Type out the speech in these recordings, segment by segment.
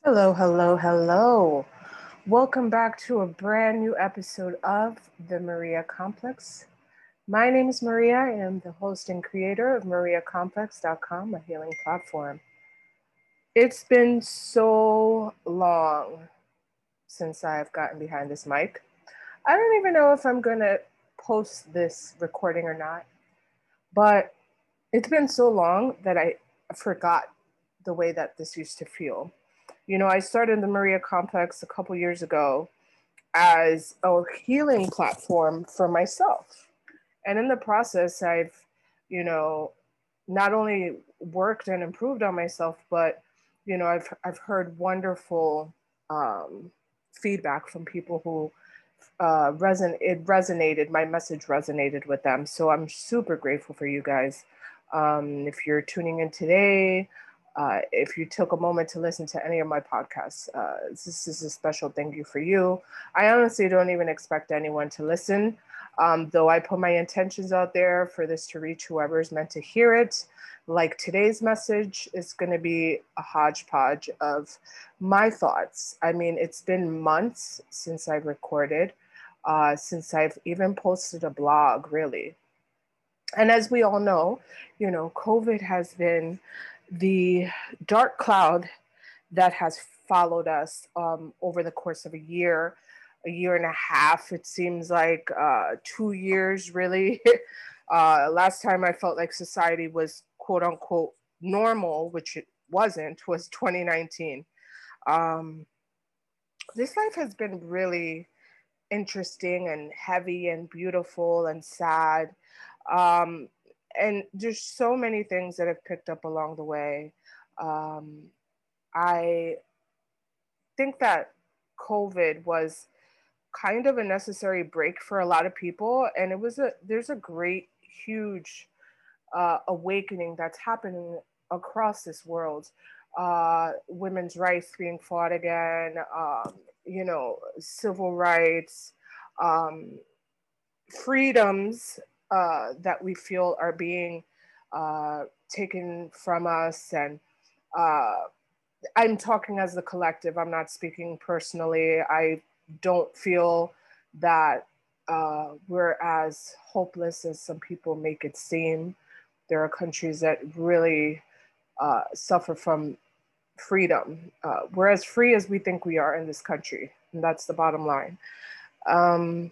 Hello, hello, hello. Welcome back to a brand new episode of the Maria Complex. My name is Maria. I am the host and creator of MariaComplex.com, a healing platform. It's been so long since I've gotten behind this mic. I don't even know if I'm going to post this recording or not, but it's been so long that I forgot the way that this used to feel. I started the Maria Complex a couple years ago as a healing platform for myself. And in the process, I've, you know, not only worked and improved on myself, but, I've heard wonderful um, feedback from people who it resonated, my message resonated with them. So I'm super grateful for you guys. If you're tuning in today, if you took a moment to listen to any of my podcasts, this is a special thank you for you. I honestly don't even expect anyone to listen, though I put my intentions out there for this to reach whoever is meant to hear it. Like today's message is going to be a hodgepodge of my thoughts. I mean, it's been months since I recorded, since I've even posted a blog, really. And as we all know, COVID has been the dark cloud that has followed us over the course of a year and a half. It seems like 2 years, really. Last time I felt like society was quote unquote normal, which it wasn't, was 2019. Um, this life has been really interesting and heavy and beautiful and sad. Um, and there's so many things that I've picked up along the way. Um, I think that COVID was kind of a necessary break for a lot of people, and there's a great, huge awakening that's happening across this world. Women's rights being fought again, civil rights, um, freedoms that we feel are being taken from us. And uh, I'm talking as the collective, I'm not speaking personally. I don't feel that we're as hopeless as some people make it seem. There are countries that really suffer from freedom. We're as free as we think we are in this country, and that's the bottom line. Um,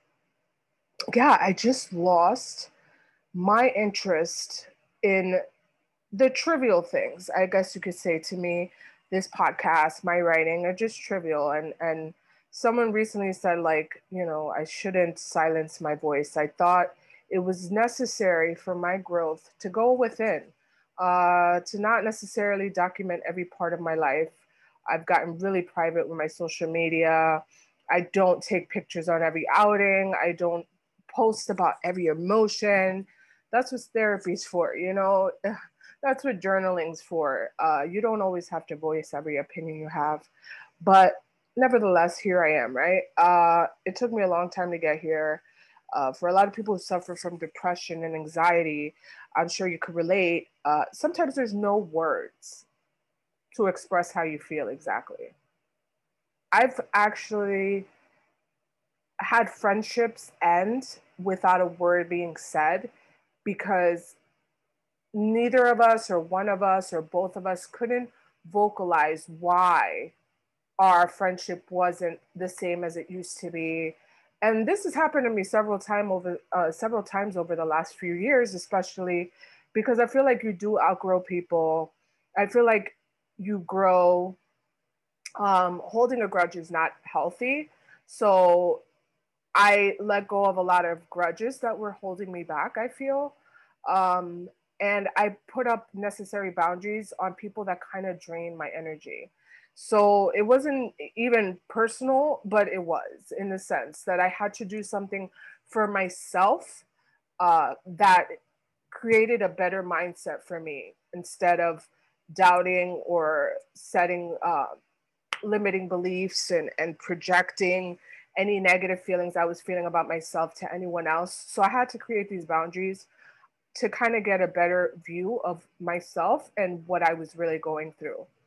yeah, I just lost my interest in the trivial things, I guess you could say. To me, this podcast, my writing are just trivial. And someone recently said, like, I shouldn't silence my voice. I thought it was necessary for my growth to go within, to not necessarily document every part of my life. I've gotten really private with my social media. I don't take pictures on every outing. I don't post about every emotion. That's what therapy's for, That's what journaling's for. You don't always have to voice every opinion you have, but nevertheless, here I am, right? It took me a long time to get here. For a lot of people who suffer from depression and anxiety, I'm sure you could relate. Sometimes there's no words to express how you feel exactly. I've actually had friendships end without a word being said because neither of us or one of us or both of us couldn't vocalize why our friendship wasn't the same as it used to be. And this has happened to me several times over the last few years, especially because I feel like you do outgrow people. I feel like you grow. Holding a grudge is not healthy. So I let go of a lot of grudges that were holding me back, I feel. Um, and I put up necessary boundaries on people that kind of drain my energy. So it wasn't even personal, but it was, in the sense that I had to do something for myself that created a better mindset for me instead of doubting or setting limiting beliefs and projecting any negative feelings I was feeling about myself to anyone else. So I had to create these boundaries to kind of get a better view of myself and what I was really going through.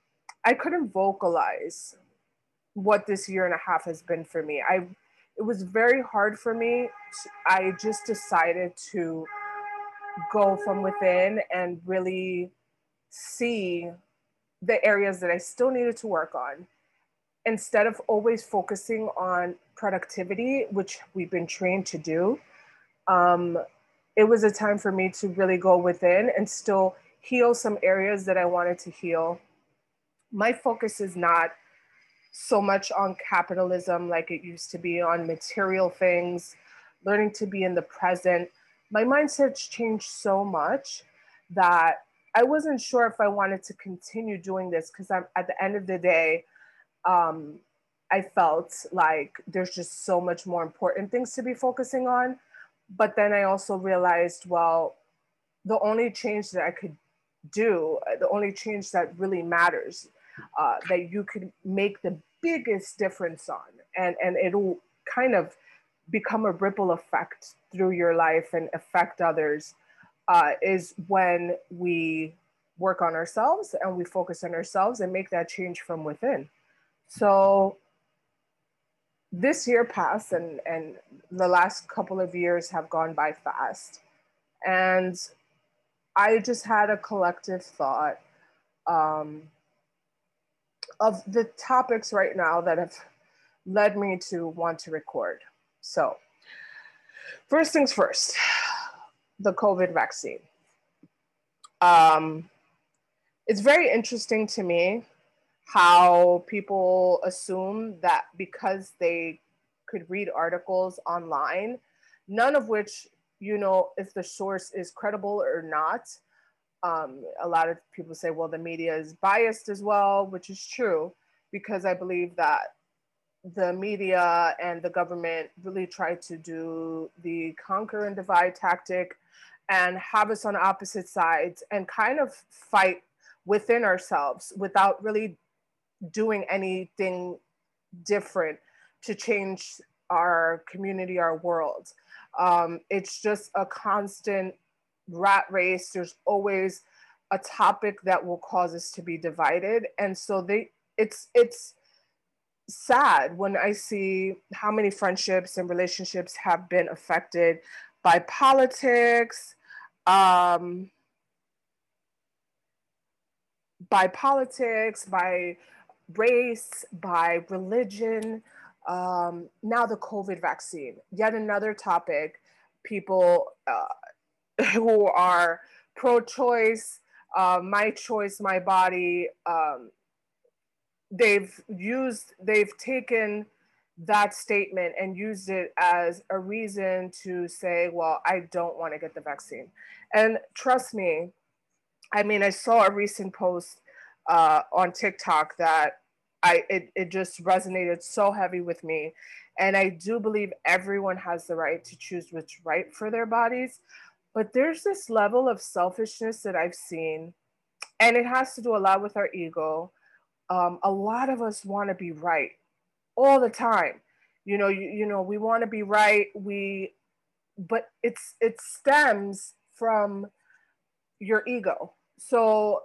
I couldn't vocalize what this year and a half has been for me. It was very hard for me. I just decided to go from within and really see the areas that I still needed to work on instead of always focusing on productivity, which we've been trained to do. Um, it was a time for me to really go within and still heal some areas that I wanted to heal. My focus is not so much on capitalism like it used to be, on material things, learning to be in the present. My mindset's changed so much that I wasn't sure if I wanted to continue doing this because I'm at the end of the day, um, I felt like there's just so much more important things to be focusing on. But then I also realized, well, the only change that I could do, the only change that really matters, that you could make the biggest difference on, and it'll kind of become a ripple effect through your life and affect others, is when we work on ourselves and we focus on ourselves and make that change from within. So this year passed, and the last couple of years have gone by fast. And I just had a collective thought, um, of the topics right now that have led me to want to record. So, first things first, the COVID vaccine. Um, it's very interesting to me how people assume that because they could read articles online, none of which, you know, if the source is credible or not. A lot of people say, well, the media is biased as well, which is true, because I believe that the media and the government really try to do the conquer and divide tactic and have us on opposite sides and kind of fight within ourselves without really doing anything different to change our community, our world. It's just a constant rat race. There's always a topic that will cause us to be divided, and so it's sad when I see how many friendships and relationships have been affected by politics, um, by race, by religion. Now the COVID vaccine, yet another topic. People who are pro-choice, my choice, my body. They've taken that statement and used it as a reason to say, well, I don't want to get the vaccine. And trust me, I mean, I saw a recent post on TikTok that it just resonated so heavy with me. And I do believe everyone has the right to choose what's right for their bodies. But there's this level of selfishness that I've seen, and it has to do a lot with our ego. A lot of us want to be right all the time. You know, we want to be right. But it stems from your ego. So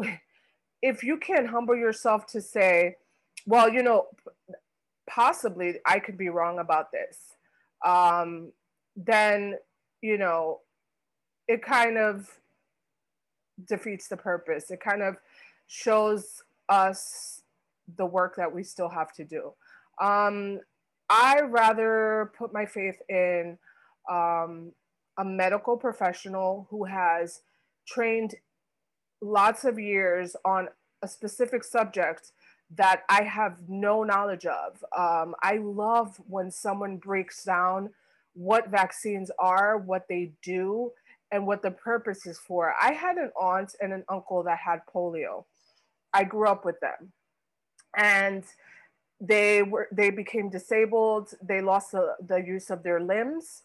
if you can't humble yourself to say, well, you know, possibly I could be wrong about this, um, then, you know, it kind of defeats the purpose. It kind of shows us the work that we still have to do. Um, I rather put my faith in um, a medical professional who has trained lots of years on a specific subject that I have no knowledge of. I love when someone breaks down what vaccines are, what they do, and what the purpose is for. I had an aunt and an uncle that had polio. I grew up with them, and they became disabled. They lost the use of their limbs,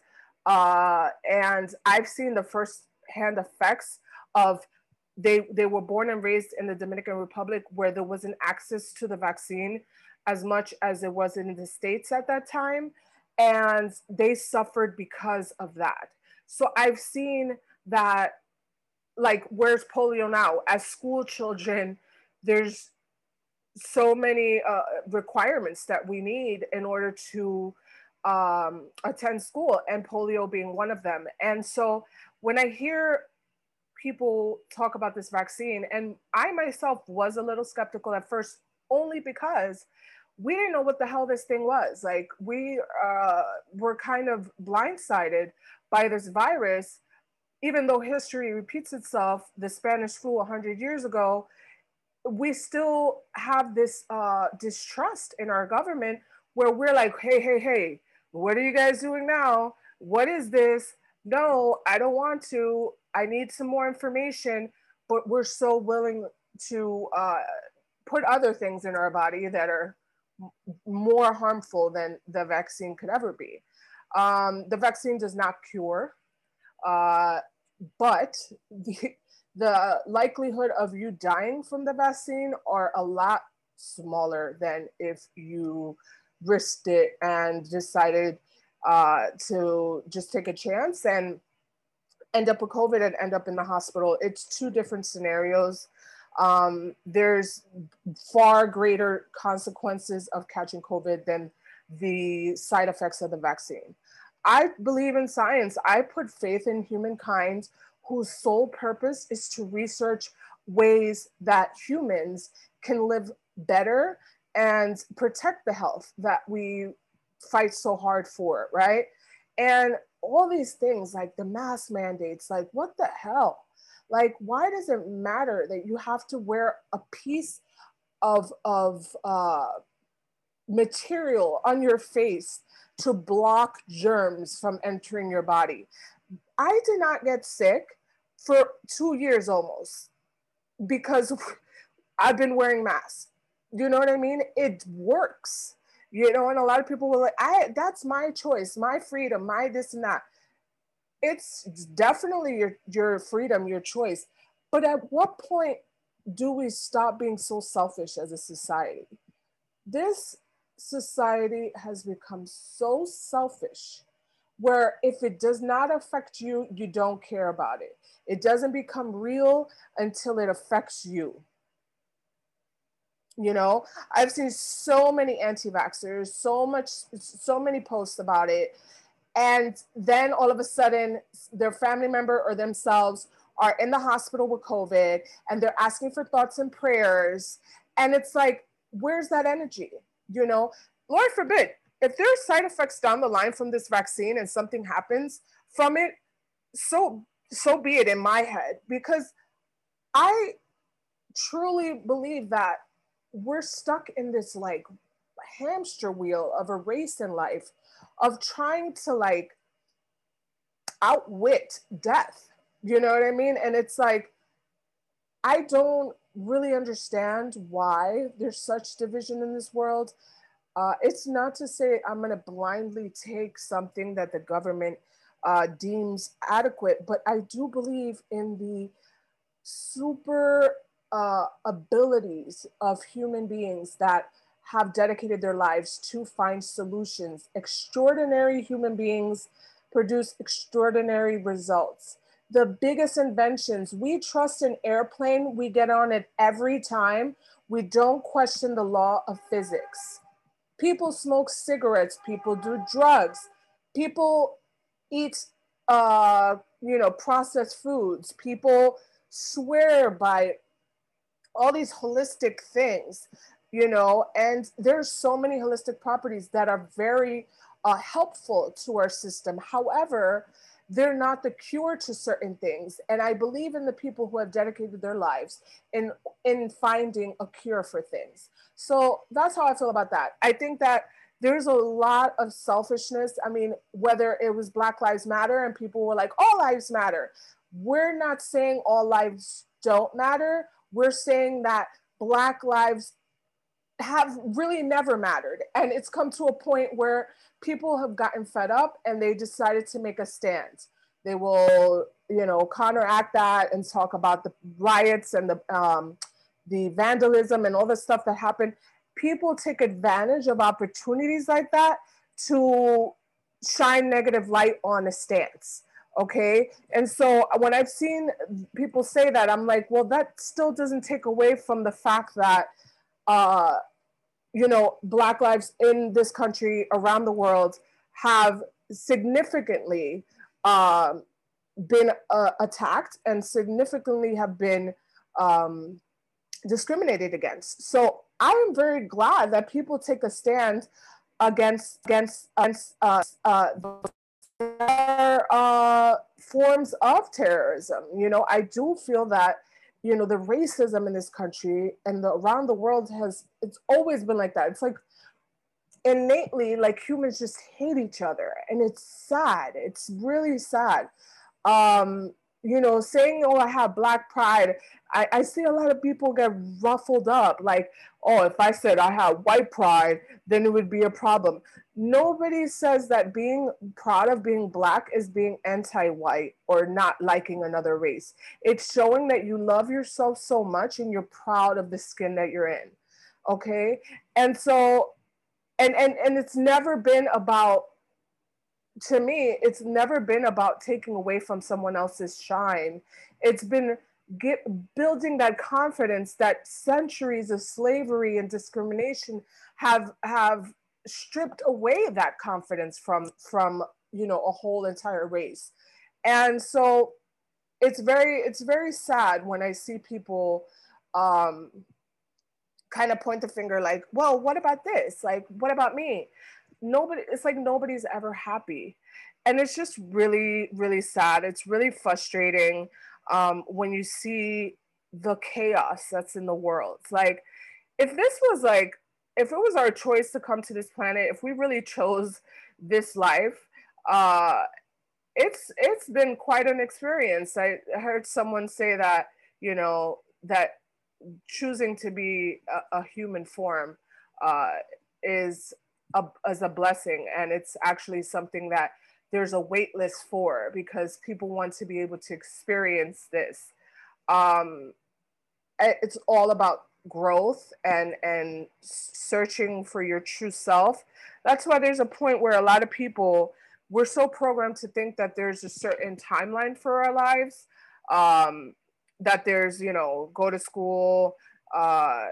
and I've seen the first hand effects of they were born and raised in the Dominican Republic, where there wasn't access to the vaccine as much as it was in the States at that time, and they suffered because of that. So I've seen that, like, where's polio now? As school children, there's so many requirements that we need in order to attend school, and polio being one of them. And so when I hear people talk about this vaccine, and I myself was a little skeptical at first, only because we didn't know what the hell this thing was. Like, we were kind of blindsided by this virus, even though history repeats itself. The Spanish flu 100 years ago, we still have this distrust in our government, where we're like, hey, hey, hey, what are you guys doing now? What is this? No, I don't want to. I need some more information. But we're so willing to put other things in our body that are more harmful than the vaccine could ever be. The vaccine does not cure, uh, but the likelihood of you dying from the vaccine are a lot smaller than if you risked it and decided to just take a chance and end up with COVID and end up in the hospital. It's two different scenarios. There's far greater consequences of catching COVID than the side effects of the vaccine. I believe in science. I put faith in humankind, whose sole purpose is to research ways that humans can live better and protect the health that we fight so hard for, right? And all these things, like the mask mandates, like, what the hell? Like, why does it matter that you have to wear a piece of material on your face to block germs from entering your body? I did not get sick for 2 years almost because I've been wearing masks. You know what I mean? It works. You know, and a lot of people were like, that's my choice, my freedom, my this and that. It's definitely your freedom, your choice. But at what point do we stop being so selfish as a society? This society has become so selfish, where if it does not affect you, you don't care about it. It doesn't become real until it affects you. You know, I've seen so many anti-vaxxers, so many posts about it. And then all of a sudden, their family member or themselves are in the hospital with COVID, and they're asking for thoughts and prayers. And it's like, where's that energy? You know, Lord forbid, if there are side effects down the line from this vaccine and something happens from it, so be it in my head, because I truly believe that we're stuck in this like hamster wheel of a race in life of trying to like outwit death. You know what I mean? And it's like, I don't really understand why there's such division in this world. It's not to say I'm going to blindly take something that the government deems adequate, but I do believe in the super abilities of human beings that have dedicated their lives to find solutions. Extraordinary human beings produce extraordinary results. The biggest inventions, we trust an airplane, we get on it every time. We don't question the law of physics. People smoke cigarettes, people do drugs, people eat processed foods, people swear by all these holistic things, and there's so many holistic properties that are very helpful to our system. However, they're not the cure to certain things. And I believe in the people who have dedicated their lives in finding a cure for things. So that's how I feel about that. I think that there's a lot of selfishness. I mean, whether it was Black Lives Matter and people were like, all lives matter. We're not saying all lives don't matter. We're saying that Black lives have really never mattered. And it's come to a point where people have gotten fed up and they decided to make a stand. They will, counteract that and talk about the riots and the vandalism and all the stuff that happened. People take advantage of opportunities like that to shine negative light on a stance. Okay. And so when I've seen people say that, I'm like, well, that still doesn't take away from the fact that uh, you know, Black lives in this country, around the world, have significantly been attacked and significantly have been um, discriminated against. So I am very glad that people take a stand against forms of terrorism. You know, I do feel that, you know, the racism in this country and around the world it's always been like that. It's like innately, like, humans just hate each other, and it's sad. It's really sad. um you know, saying, oh, I have Black pride, I see a lot of people get ruffled up, like, oh, if I said I have white pride, then it would be a problem. Nobody says that being proud of being Black is being anti-white or not liking another race. It's showing that you love yourself so much and you're proud of the skin that you're in. Okay. And so, and it's never been about, to me, it's never been about taking away from someone else's shine. It's been building that confidence that centuries of slavery and discrimination have stripped away that confidence from, you know, a whole entire race. And so it's very sad when I see people um, kind of point the finger, like, well, what about this? Like, what about me? Nobody, it's like nobody's ever happy. And it's just really, really sad. It's really frustrating when you see the chaos that's in the world. Like, if this was like, if it was our choice to come to this planet, if we really chose this life, uh, it's been quite an experience. I heard someone say that, you know, that choosing to be a human form uh, is as a blessing, and it's actually something that there's a wait list for, because people want to be able to experience this. um, it's all about growth and searching for your true self. That's why there's a point where a lot of people, we're so programmed to think that there's a certain timeline for our lives, um, that there's, you know, go to school, uh,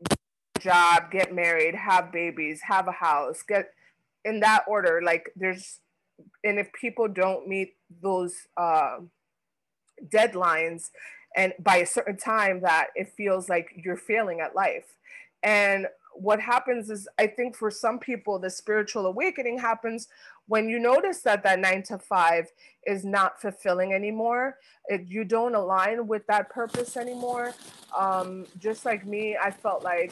job, get married, have babies, have a house, get in that order. Like, there's, and if people don't meet those deadlines and by a certain time, that it feels like you're failing at life. And what happens is, I think for some people the spiritual awakening happens when you notice that that 9 to 5 is not fulfilling anymore. You don't align with that purpose anymore. Just like me, I felt like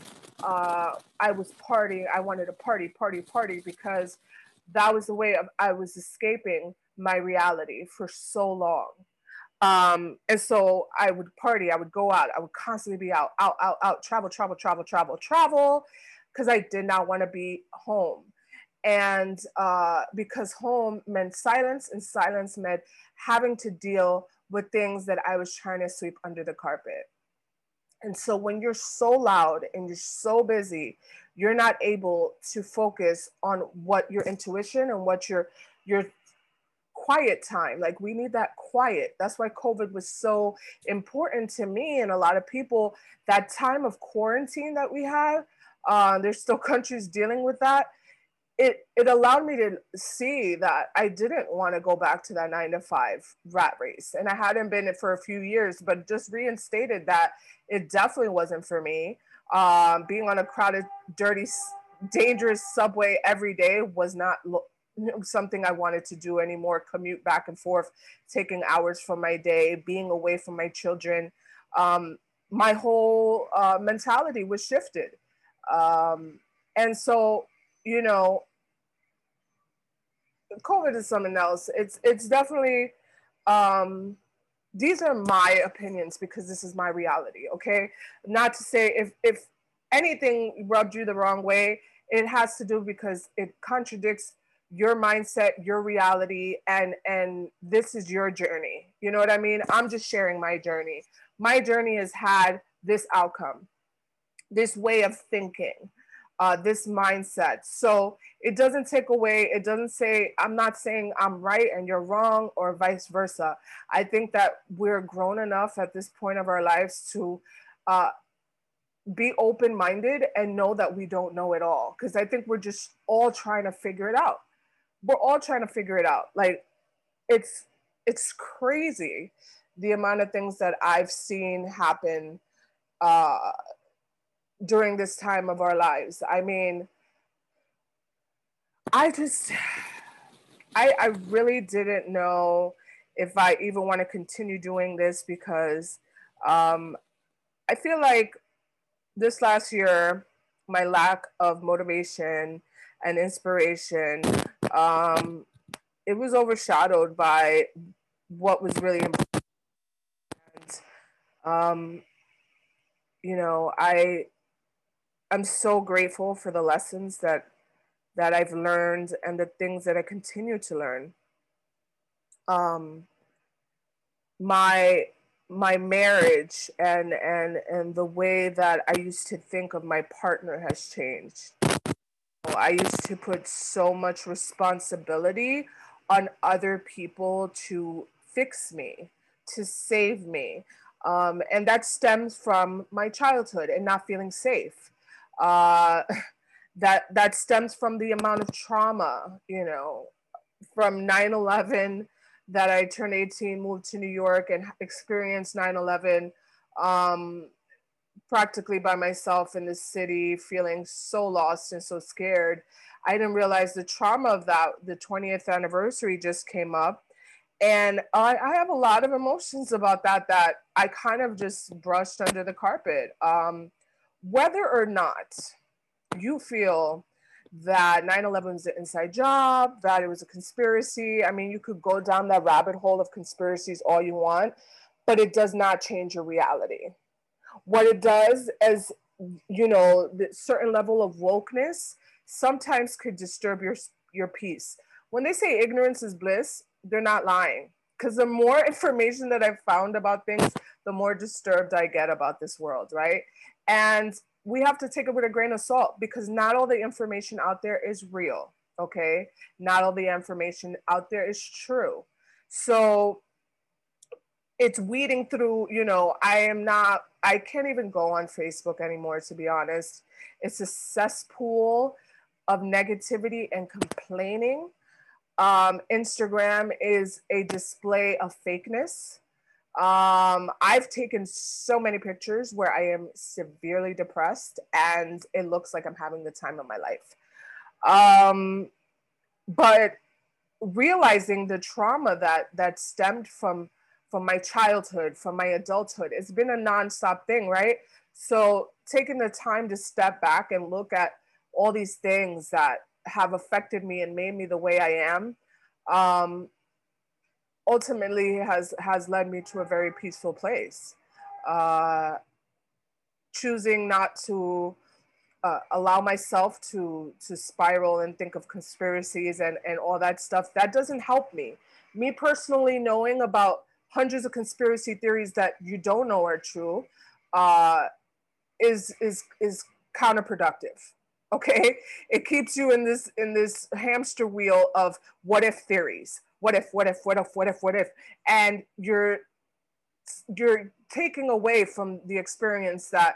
I was partying. I wanted to party because that was the way I was escaping my reality for so long. And so I would party, I would go out, I would constantly be out, travel, because I did not want to be home. And because home meant silence, and silence meant having to deal with things that I was trying to sweep under the carpet. And so when you're so loud and you're so busy, you're not able to focus on what your intuition and what your quiet time. Like, we need that quiet. That's why COVID was so important to me and a lot of people. That time of quarantine that we had, there's still countries dealing with that. It allowed me to see that I didn't want to go back to that 9 to 5 rat race, and I hadn't been it for a few years, but just reinstated that it definitely wasn't for me. Being on a crowded, dirty, dangerous subway every day was not something I wanted to do anymore. Commute back and forth, taking hours from my day, being away from my children. My whole mentality was shifted. And so, you know, COVID is something else. It's definitely these are my opinions because this is my reality. Okay, not to say if anything rubbed you the wrong way, it has to do because it contradicts your mindset, your reality, and this is your journey. You know what I mean? I'm just sharing my journey. My journey has had this outcome, this way of thinking, this mindset. So it doesn't take away, it doesn't say, I'm not saying I'm right and you're wrong or vice versa. I think that we're grown enough at this point of our lives to uh, be open-minded and know that we don't know it all. Because I think we're just all trying to figure it out. We're all trying to figure it out. Like, it's crazy the amount of things that I've seen happen uh, during this time of our lives. I mean, I just, I really didn't know if I even want to continue doing this, because I feel like this last year, my lack of motivation and inspiration, um, it was overshadowed by what was really important. Um, you know, I'm so grateful for the lessons that I've learned and the things that I continue to learn. Um, my my marriage and the way that I used to think of my partner has changed. I used to put so much responsibility on other people to fix me, to save me. And that stems from my childhood and not feeling safe. Uh, that stems from the amount of trauma, you know, from 9/11, that I turned 18, moved to New York, and experienced 9/11 um, practically by myself in the city, feeling so lost and so scared. I didn't realize the trauma of that. The 20th anniversary just came up. And I have a lot of emotions about that I kind of just brushed under the carpet. Whether or not you feel that 9/11 was an inside job, that it was a conspiracy. I mean, you could go down that rabbit hole of conspiracies all you want, but it does not change your reality. What it does is, you know, the certain level of wokeness sometimes could disturb your peace. When they say ignorance is bliss, they're not lying. Because the more information that I've found about things, the more disturbed I get about this world, right? And we have to take it with a grain of salt, because not all the information out there is real, okay? Not all the information out there is true. So it's weeding through, you know, I can't even go on Facebook anymore, to be honest. It's a cesspool of negativity and complaining. Instagram is a display of fakeness. I've taken so many pictures where I am severely depressed and it looks like I'm having the time of my life. But realizing the trauma that stemmed from my childhood, from my adulthood, it's been a nonstop thing, right? So taking the time to step back and look at all these things that have affected me and made me the way I am, um, ultimately has led me to a very peaceful place. Uh, Choosing not to allow myself to spiral and think of conspiracies and all that stuff, that doesn't help me. Me personally, knowing about hundreds of conspiracy theories that you don't know are true, uh, is counterproductive. Okay, it keeps you in this hamster wheel of what if theories. What if, and you're taking away from the experience that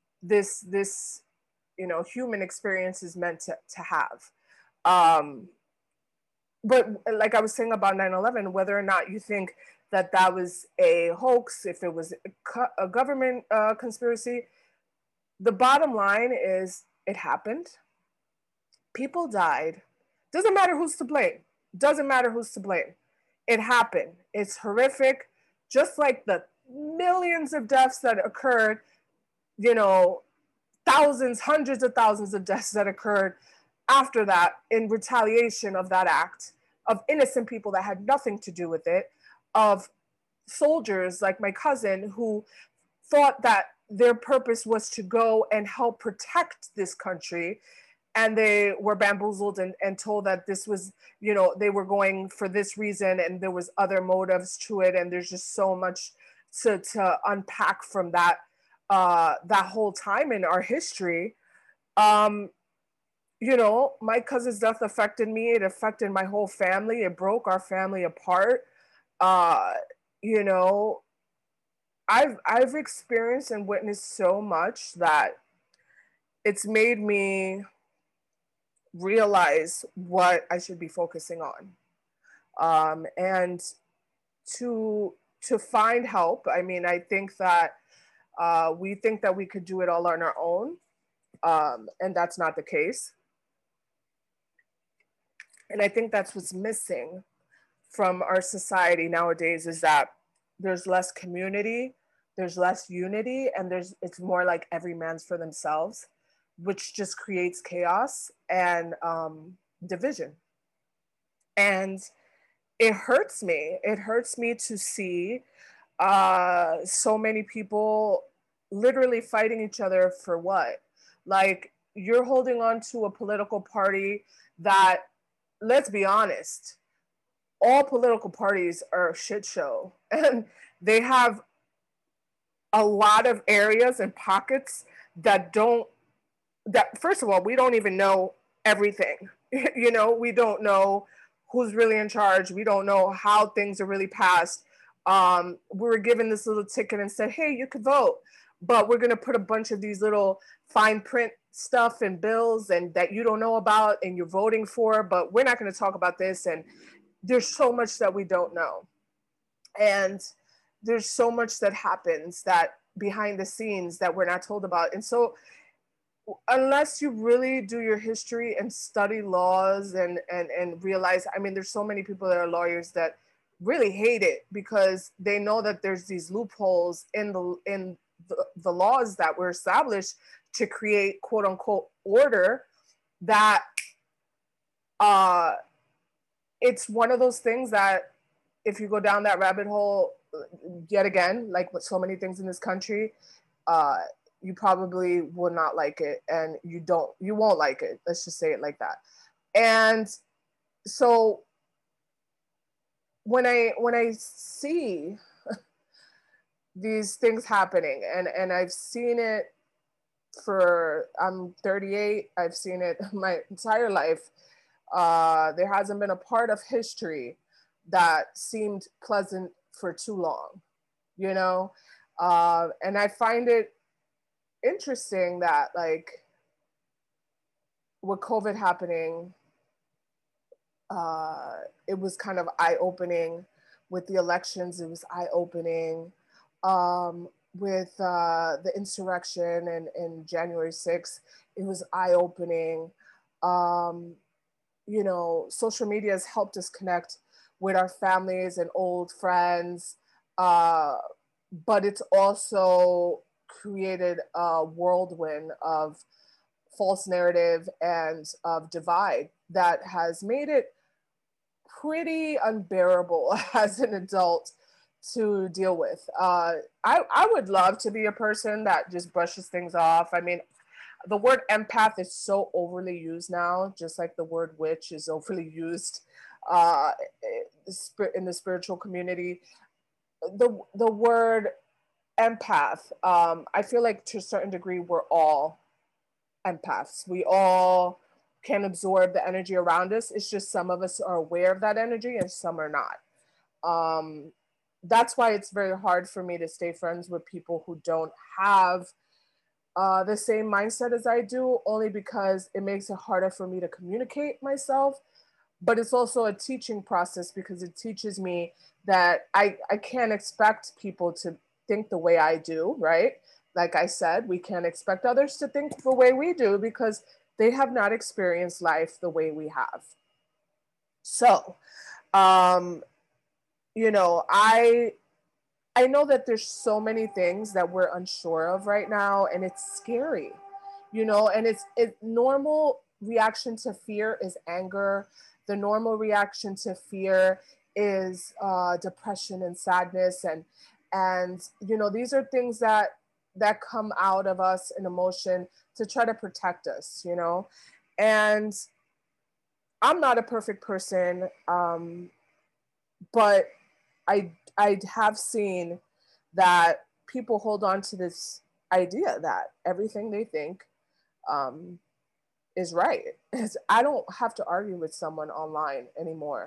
this you know human experience is meant to have. um but like I was saying about 9/11, whether or not you think that that was a hoax, if it was a government conspiracy, the bottom line is it happened. People died. Doesn't matter who's to blame. Doesn't matter who's to blame. It happened. It's horrific. Just like the millions of deaths that occurred, you know, thousands, hundreds of thousands of deaths that occurred after that in retaliation of that act, of innocent people that had nothing to do with it, of soldiers like my cousin who thought that their purpose was to go and help protect this country, and they were bamboozled and told that this was, you know, they were going for this reason and there was other motives to it, and there's just so much to unpack from that that whole time in our history. um you know, my cousin's death affected me, it affected my whole family, it broke our family apart. uh you know, I've experienced and witnessed so much that it's made me realize what I should be focusing on. And to find help, I mean, I think that we think that we could do it all on our own, and that's not the case. And I think that's what's missing from our society nowadays, is that there's less community, there's less unity, and it's more like every man's for themselves, which just creates chaos and division. And it hurts me. It hurts me to see so many people literally fighting each other for what? Like, you're holding on to a political party that, let's be honest, all political parties are a shit show. And they have a lot of areas and pockets that don't, that, first of all, we don't even know everything. You know, we don't know who's really in charge. We don't know how things are really passed. We were given this little ticket and said, hey, you could vote, but we're going to put a bunch of these little fine print stuff and bills and that you don't know about and you're voting for, but we're not going to talk about this. And there's so much that we don't know. And there's so much that happens that behind the scenes that we're not told about. And so unless you really do your history and study laws and realize, I mean, there's so many people that are lawyers that really hate it because they know that there's these loopholes in the laws that were established to create quote unquote order, that it's one of those things that if you go down that rabbit hole yet again, like with so many things in this country, you probably will not like it, and you won't like it. Let's just say it like that. And so when I see these things happening, and I've seen it I'm 38, I've seen it my entire life. There hasn't been a part of history that seemed pleasant for too long, you know? And I find it interesting that, like, with COVID happening, it was kind of eye-opening. With the elections, it was eye-opening. With the insurrection and January 6th, it was eye-opening. You know, social media has helped us connect with our families and old friends, but it's also created a whirlwind of false narrative and of divide that has made it pretty unbearable as an adult to deal with. I would love to be a person that just brushes things off. I mean, the word empath is so overly used now, just like the word witch is overly used uh, in the spiritual community. The word empath, I feel like to a certain degree, we're all empaths. We all can absorb the energy around us. It's just some of us are aware of that energy and some are not. That's why it's very hard for me to stay friends with people who don't have the same mindset as I do, only because it makes it harder for me to communicate myself. But it's also a teaching process because it teaches me that I can't expect people to think the way I do, right? Like I said, we can't expect others to think the way we do because they have not experienced life the way we have. So, um, you know, I know that there's so many things that we're unsure of right now, and it's scary, you know, and it normal reaction to fear is anger. The normal reaction to fear is depression and sadness, and you know, these are things that come out of us in emotion to try to protect us, you know. And I'm not a perfect person, but I have seen that people hold on to this idea that everything they think is right. I don't have to argue with someone online anymore.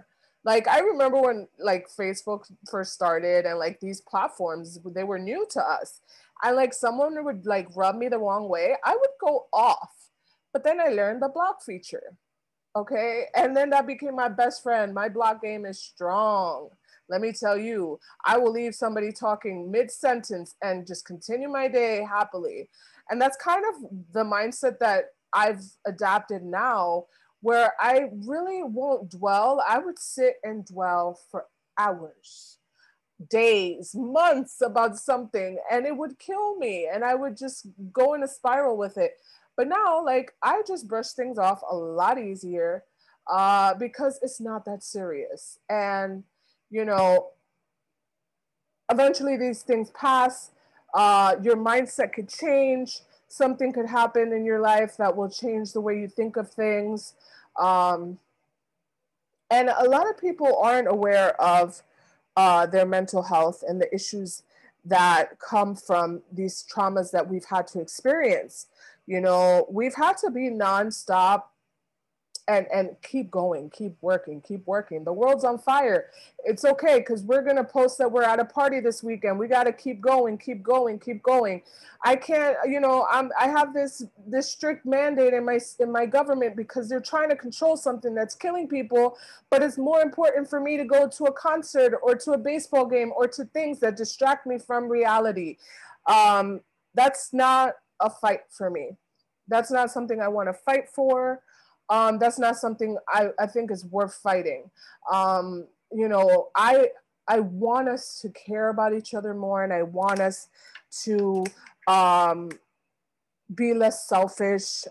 Like, I remember when like Facebook first started and like these platforms, they were new to us. And like someone would like rub me the wrong way, I would go off. But then I learned the block feature. Okay. And then that became my best friend. My block game is strong. Let me tell you, I will leave somebody talking mid sentence and just continue my day happily. And that's kind of the mindset that I've adapted now, where I really won't dwell. I would sit and dwell for hours, days, months about something, and it would kill me. And I would just go in a spiral with it. But now, like, I just brush things off a lot easier because it's not that serious. And, you know, eventually these things pass. Your mindset could change. Something could happen in your life that will change the way you think of things. Um, and a lot of people aren't aware of their mental health and the issues that come from these traumas that we've had to experience. You know, we've had to be nonstop and keep going, keep working, keep working. The world's on fire. It's okay because we're gonna post that we're at a party this weekend. We got to keep going, keep going, keep going. I can't, you know, I have this strict mandate in my government because they're trying to control something that's killing people. But it's more important for me to go to a concert or to a baseball game or to things that distract me from reality. That's not a fight for me. That's not something I want to fight for. That's not something I think is worth fighting. You know, I want us to care about each other more, and I want us to um, be less selfish,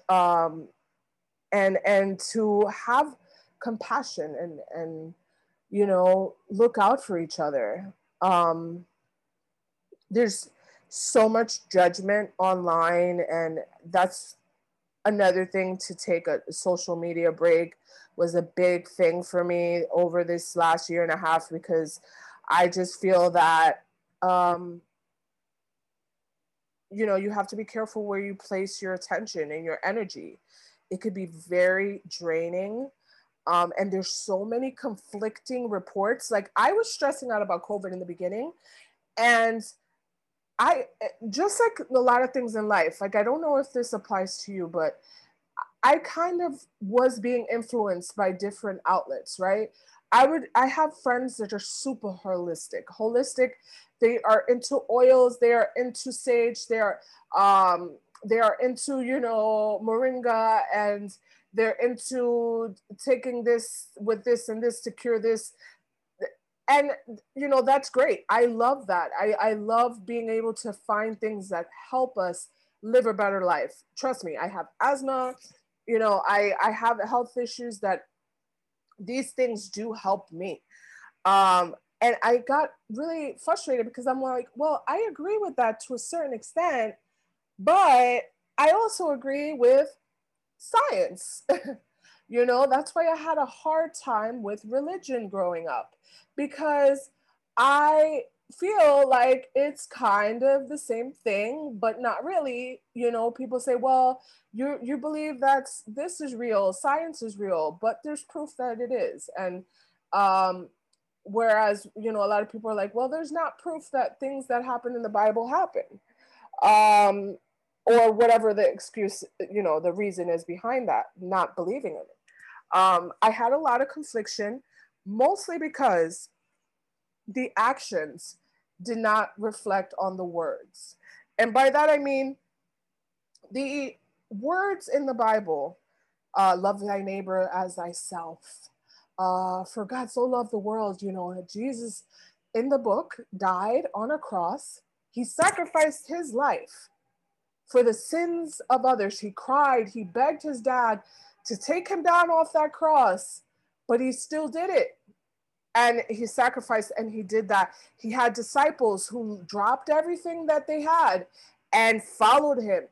and to have compassion and you know, look out for each other. There's so much judgment online, and that's another thing. To take a social media break was a big thing for me over this last year and a half, because I just feel that um, you know, you have to be careful where you place your attention and your energy. It could be very draining. And there's so many conflicting reports. Like, I was stressing out about COVID in the beginning, and I, just like a lot of things in life, like, I don't know if this applies to you, but I kind of was being influenced by different outlets, right? I have friends that are super holistic. Holistic, they are into oils, they are into sage, they are into, you know, moringa, and they're into taking this with this and this to cure this. And you know, that's great. I love that. I love being able to find things that help us live a better life. Trust me, I have asthma, you know, I have health issues that these things do help me. And I got really frustrated because I'm like, well, I agree with that to a certain extent, but I also agree with science. You know, that's why I had a hard time with religion growing up, because I feel like it's kind of the same thing, but not really. You know, people say, well, you believe that this is real, science is real, but there's proof that it is. And um, whereas, you know, a lot of people are like, well, there's not proof that things that happen in the Bible happen. Um, or whatever the excuse, you know, the reason is behind that, not believing in it. I had a lot of confliction, mostly because the actions did not reflect on the words. And by that, I mean the words in the Bible, love thy neighbor as thyself. For God so loved the world, you know, Jesus in the book died on a cross. He sacrificed his life for the sins of others. He cried, he begged his dad to take him down off that cross, but he still did it. And he sacrificed, and he did that. He had disciples who dropped everything that they had and followed him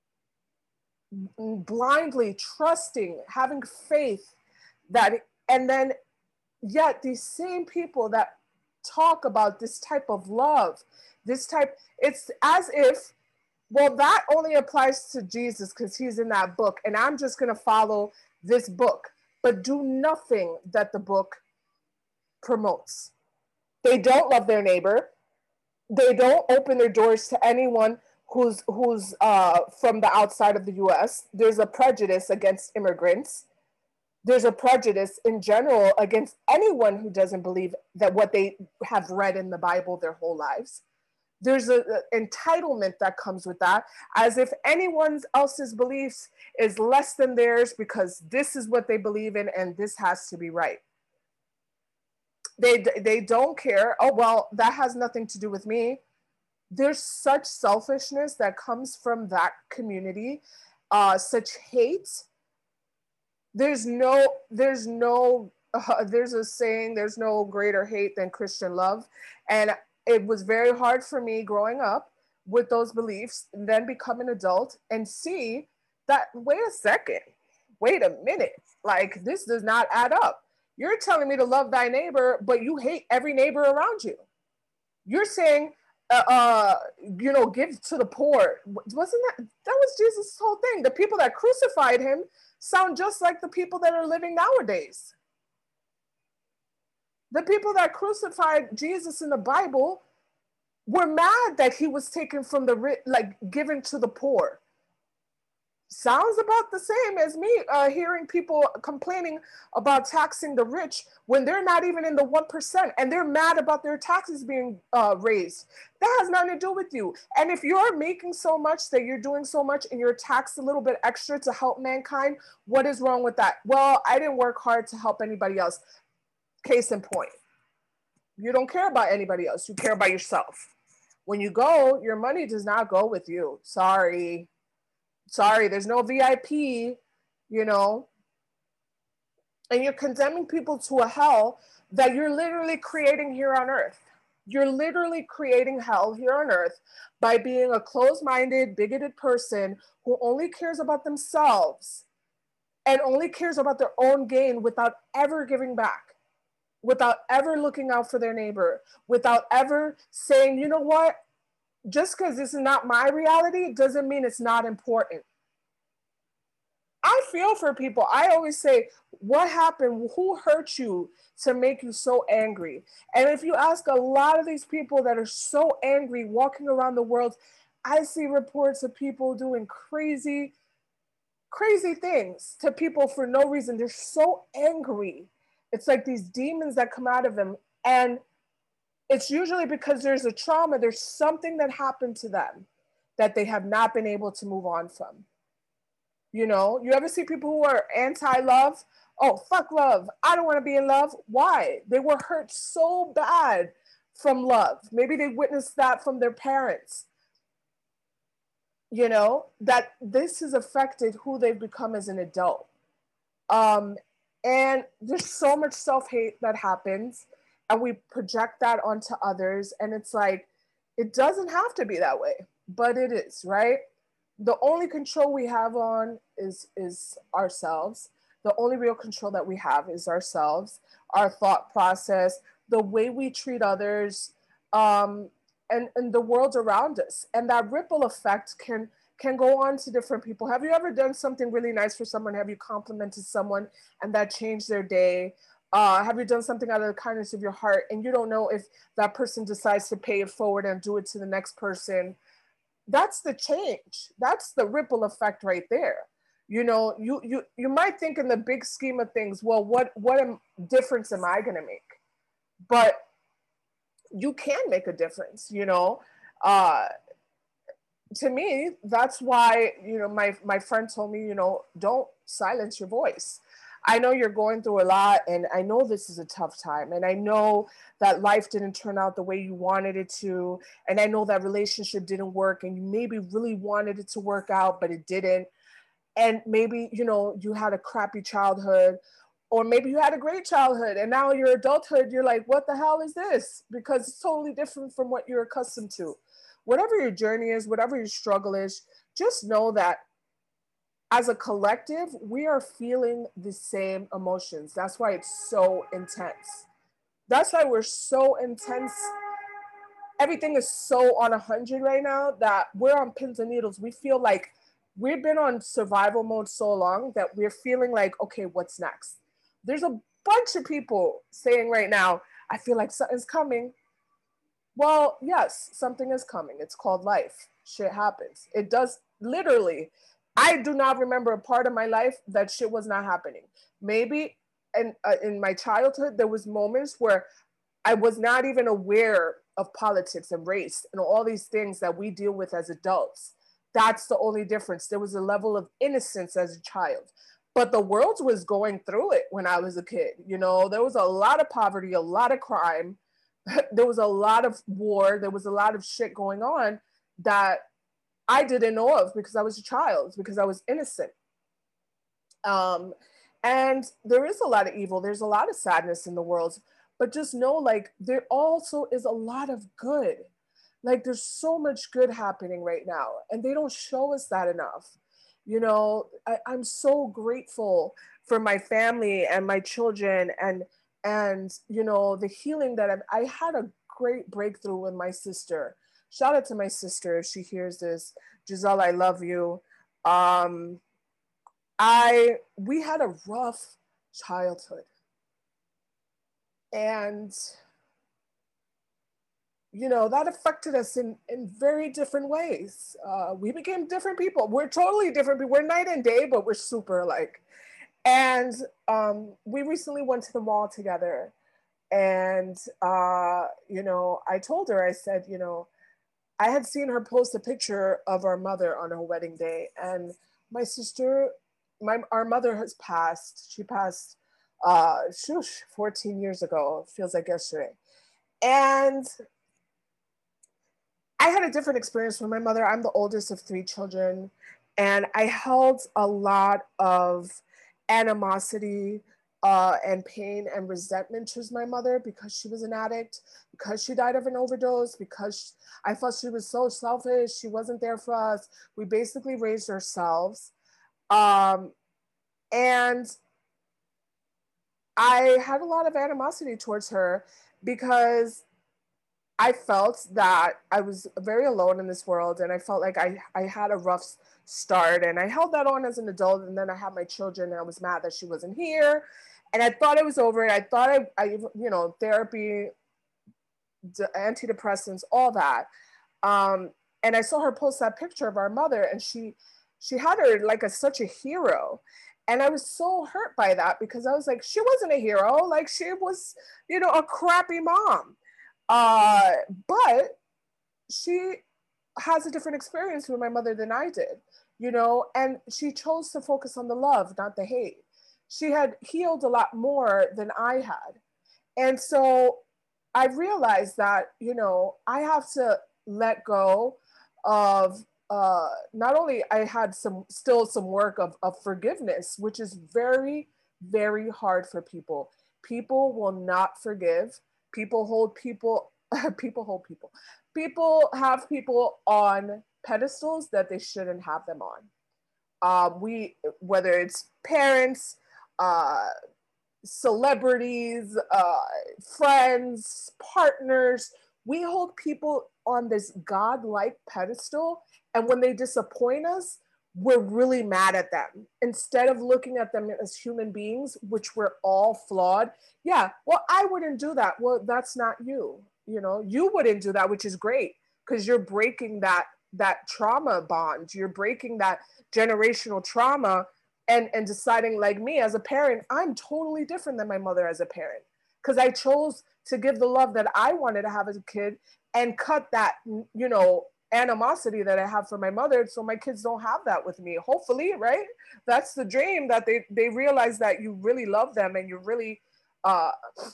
blindly, trusting, having faith that, and then yet these same people that talk about this type of love, this type, it's as if, well, that only applies to Jesus because he's in that book, and I'm just going to follow this book, but do nothing that the book promotes. They don't love their neighbor. They don't open their doors to anyone who's from the outside of the US. There's a prejudice against immigrants. There's a prejudice in general against anyone who doesn't believe that what they have read in the Bible their whole lives. There's an entitlement that comes with that, as if anyone else's beliefs is less than theirs because this is what they believe in and this has to be right. They don't care. Oh, well, that has nothing to do with me. There's such selfishness that comes from that community, such hate. There's a saying, there's no greater hate than Christian love. And it was very hard for me growing up with those beliefs and then become an adult and see that, wait a second, wait a minute, like this does not add up. You're telling me to love thy neighbor, but you hate every neighbor around you. You're saying, give to the poor. Wasn't that was Jesus' whole thing? The people that crucified him sound just like the people that are living nowadays. The people that crucified Jesus in the Bible were mad that he was taken from the rich, like given to the poor. Sounds about the same as me hearing people complaining about taxing the rich when they're not even in the 1% and they're mad about their taxes being raised. That has nothing to do with you. And if you're making so much that you're doing so much and you're taxed a little bit extra to help mankind, what is wrong with that? Well, I didn't work hard to help anybody else. Case in point. You don't care about anybody else. You care about yourself. When you go, your money does not go with you. Sorry, there's no VIP, and you're condemning people to a hell that you're literally creating here on earth. You're literally creating hell here on earth by being a closed-minded, bigoted person who only cares about themselves and only cares about their own gain without ever giving back, without ever looking out for their neighbor, without ever saying, you know what? Just because this is not my reality doesn't mean it's not important. I feel for people. I always say, what happened? Who hurt you to make you so angry? And if you ask a lot of these people that are so angry walking around the world, I see reports of people doing crazy, crazy things to people for no reason. They're so angry. It's like these demons that come out of them. And it's usually because there's a trauma, there's something that happened to them that they have not been able to move on from. You ever see people who are anti-love? Oh, fuck love. I don't want to be in love. Why? They were hurt so bad from love. Maybe they witnessed that from their parents. That this has affected who they've become as an adult. And there's so much self-hate that happens. And we project that onto others. And it's like, it doesn't have to be that way, but it is, right? The only control we have on is ourselves. The only real control that we have is ourselves, our thought process, the way we treat others, and the world around us. And that ripple effect can go on to different people. Have you ever done something really nice for someone? Have you complimented someone and that changed their day? Have you done something out of the kindness of your heart and you don't know if that person decides to pay it forward and do it to the next person? That's the change. That's the ripple effect right there. You might think in the big scheme of things, well, what difference am I going to make? But you can make a difference, to me, that's why, my friend told me, don't silence your voice. I know you're going through a lot and I know this is a tough time and I know that life didn't turn out the way you wanted it to. And I know that relationship didn't work and you maybe really wanted it to work out, but it didn't. And maybe, you had a crappy childhood or maybe you had a great childhood and now your adulthood, you're like, what the hell is this? Because it's totally different from what you're accustomed to. Whatever your journey is, whatever your struggle is, just know that as a collective, we are feeling the same emotions. That's why it's so intense. That's why we're so intense. Everything is so on 100 right now that we're on pins and needles. We feel like we've been on survival mode so long that we're feeling like, okay, what's next? There's a bunch of people saying right now, I feel like something's coming. Well, yes, something is coming. It's called life. Shit happens. It does literally. I do not remember a part of my life that shit was not happening. Maybe in my childhood, there was moments where I was not even aware of politics and race and all these things that we deal with as adults. That's the only difference. There was a level of innocence as a child. But the world was going through it when I was a kid. You know, there was a lot of poverty, a lot of crime, there was a lot of war, there was a lot of shit going on that I didn't know of because I was a child, because I was innocent. Um, and there is a lot of evil, there's a lot of sadness in the world, but just know like there also is a lot of good. Like there's so much good happening right now, and they don't show us that enough. You know, I'm so grateful for my family and my children, and you know the healing that I had a great breakthrough with my sister. Shout out to my sister if she hears this. Giselle, I love you. Um, I We had a rough childhood, and you know that affected us in very different ways. We became different people. We're totally different people. We're night and day, but we're super alike. And we recently went to the mall together, and you know I told her, I said, you know, I had seen her post a picture of our mother on her wedding day, and my sister, our mother has passed. She passed, shush, 14 years ago. It feels like yesterday. And I had a different experience with my mother. I'm the oldest of three children, and I held a lot of animosity and pain and resentment towards my mother because she was an addict, because she died of an overdose, because I felt she was so selfish. She wasn't there for us. We basically raised ourselves. Um, and I had a lot of animosity towards her because I felt that I was very alone in this world, and I felt like I had a rough start, and I held that on as an adult, and then I had my children and I was mad that she wasn't here, and I thought it was over it. I thought I you know, therapy, antidepressants, all that. Um, and I saw her post that picture of our mother, and she had her like such a hero. And I was so hurt by that because I was like, she wasn't a hero. Like she was, you know, a crappy mom. Uh, but she has a different experience with my mother than I did, you know, and she chose to focus on the love, not the hate. She had healed a lot more than I had. And so I realized that, you know, I have to let go of not only I had still some work of forgiveness, which is very, very hard for people. People will not forgive. People hold people, people hold people. People have people on pedestals that they shouldn't have them on. Whether it's parents, uh, celebrities, friends, partners. We hold people on this godlike pedestal. And when they disappoint us, we're really mad at them instead of looking at them as human beings, which we're all flawed. Yeah, well, I wouldn't do that. Well, that's not you. You know, you wouldn't do that, which is great because you're breaking that trauma bond. You're breaking that generational trauma and deciding like me as a parent, I'm totally different than my mother as a parent because I chose to give the love that I wanted to have as a kid and cut that, you know, animosity that I have for my mother so my kids don't have that with me. Hopefully, right? That's the dream, that they realize that you really love them and you really uh,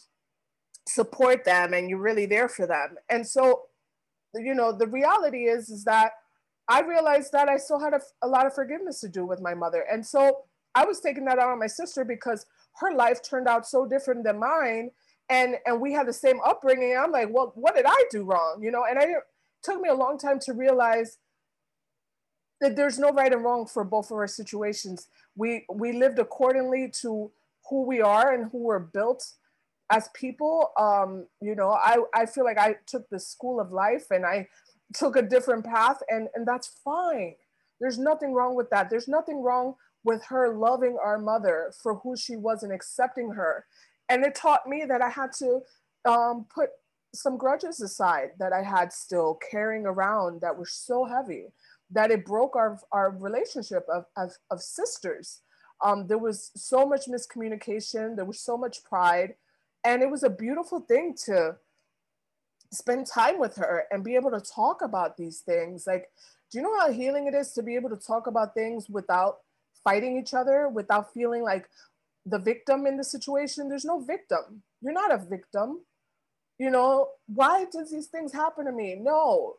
support them and you're really there for them. And so, you know, the reality is that I realized that I still had a lot of forgiveness to do with my mother. And so I was taking that out on my sister because her life turned out so different than mine. And we had the same upbringing. I'm like, well, what did I do wrong? You know, and it took me a long time to realize that there's no right and wrong for both of our situations. We lived accordingly to who we are and who we're built as people. You know, I feel like I took the school of life and I took a different path, and that's fine. There's nothing wrong with that. There's nothing wrong with her loving our mother for who she was and accepting her. And it taught me that I had to put some grudges aside that I had still carrying around that were so heavy that it broke our relationship of sisters. There was so much miscommunication, there was so much pride, and it was a beautiful thing to spend time with her and be able to talk about these things. Like, do you know how healing it is to be able to talk about things without fighting each other, without feeling like the victim in the situation? There's no victim. You're not a victim. You know, why does these things happen to me? No,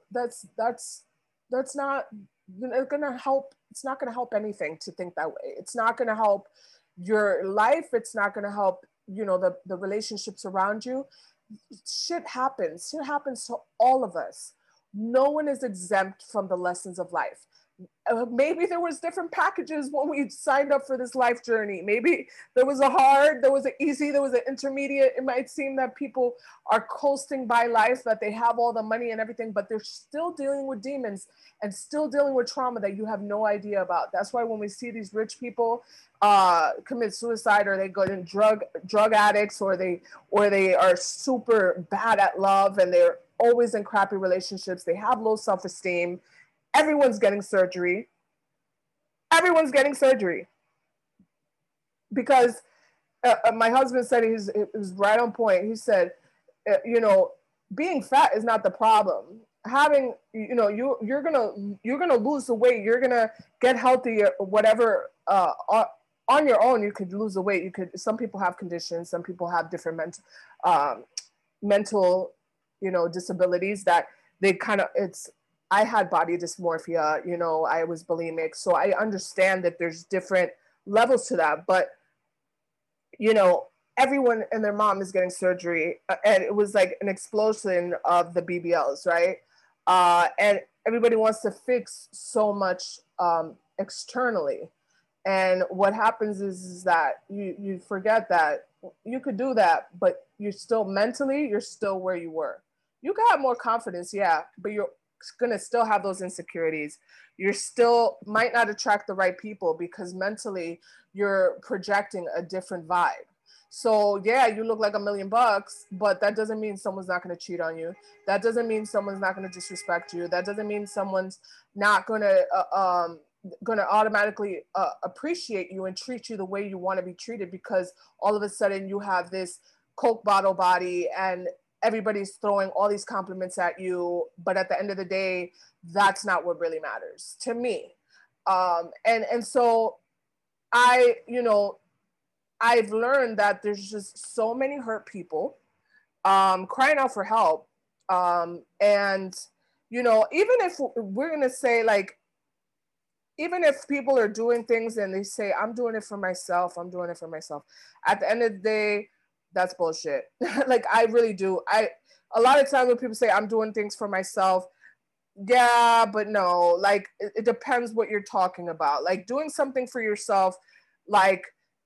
that's not gonna help. It's not gonna help anything to think that way. It's not gonna help your life. It's not gonna help, you know, the relationships around you. Shit happens. Shit happens to all of us. No one is exempt from the lessons of life. Maybe there was different packages when we signed up for this life journey. Maybe there was a hard, there was an easy, there was an intermediate. It might seem that people are coasting by life, that they have all the money and everything, but they're still dealing with demons and still dealing with trauma that you have no idea about. That's why when we see these rich people commit suicide, or they go in drug addicts, or they are super bad at love and they're always in crappy relationships, they have low self-esteem. Everyone's getting surgery. Everyone's getting surgery because my husband said it was right on point. He said, you know, being fat is not the problem. Having, you know, you're gonna lose the weight. You're gonna get healthy, whatever. On your own, you could lose the weight. You could. Some people have conditions. Some people have different mental, you know, disabilities that they kind of. I had body dysmorphia, you know, I was bulimic. So I understand that there's different levels to that. But, you know, everyone and their mom is getting surgery. And it was like an explosion of the BBLs, right? And everybody wants to fix so much externally. And what happens is that you forget that you could do that, but you're still mentally, you're still where you were. You got more confidence, yeah, but you're gonna still have those insecurities. You're still might not attract the right people because mentally you're projecting a different vibe. So yeah, you look like $1,000,000, but that doesn't mean someone's not gonna cheat on you. That doesn't mean someone's not gonna disrespect you. That doesn't mean someone's not gonna automatically appreciate you and treat you the way you want to be treated because all of a sudden you have this Coke bottle body and everybody's throwing all these compliments at you, but at the end of the day, that's not what really matters to me. And so you know, I've learned that there's just so many hurt people crying out for help. And, you know, even if we're going to say like, even if people are doing things and they say, I'm doing it for myself, I'm doing it for myself. At the end of the day, that's bullshit. Like I really do. A lot of times when people say I'm doing things for myself, yeah, but no, like it depends what you're talking about. Like doing something for yourself, like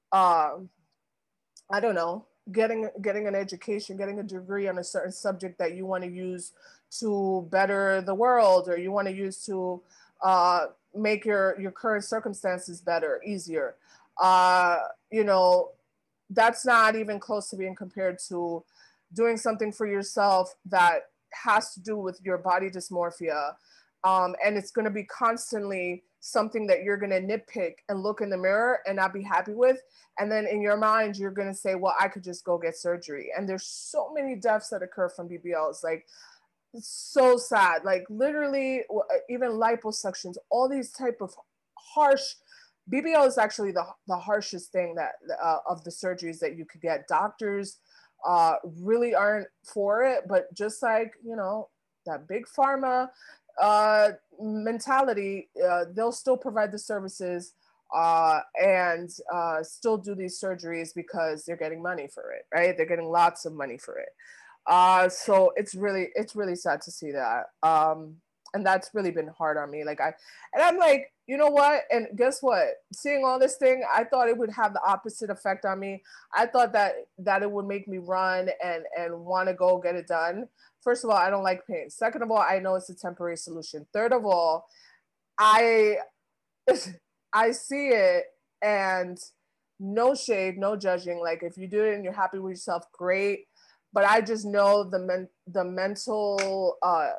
I don't know, getting an education, getting a degree on a certain subject that you want to use to better the world, or you want to use to make your current circumstances better, easier. You know, that's not even close to being compared to doing something for yourself that has to do with your body dysmorphia. And it's going to be constantly something that you're going to nitpick and look in the mirror and not be happy with. And then in your mind, you're going to say, well, I could just go get surgery. And there's so many deaths that occur from BBLs. Like, it's so sad. Like literally, even liposuctions, all these type of harsh. BBL is actually the harshest thing that of the surgeries that you could get. Doctors really aren't for it, but just like, you know, that big pharma mentality, they'll still provide the services and still do these surgeries because they're getting money for it, right? They're getting lots of money for it. So it's really sad to see that. And that's really been hard on me. Like I'm like, you know what? And guess what? Seeing all this thing, I thought it would have the opposite effect on me. I thought that it would make me run and want to go get it done. First of all, I don't like pain. Second of all, I know it's a temporary solution. Third of all, I I see it and no shade, no judging. Like if you do it and you're happy with yourself, great. But I just know the mental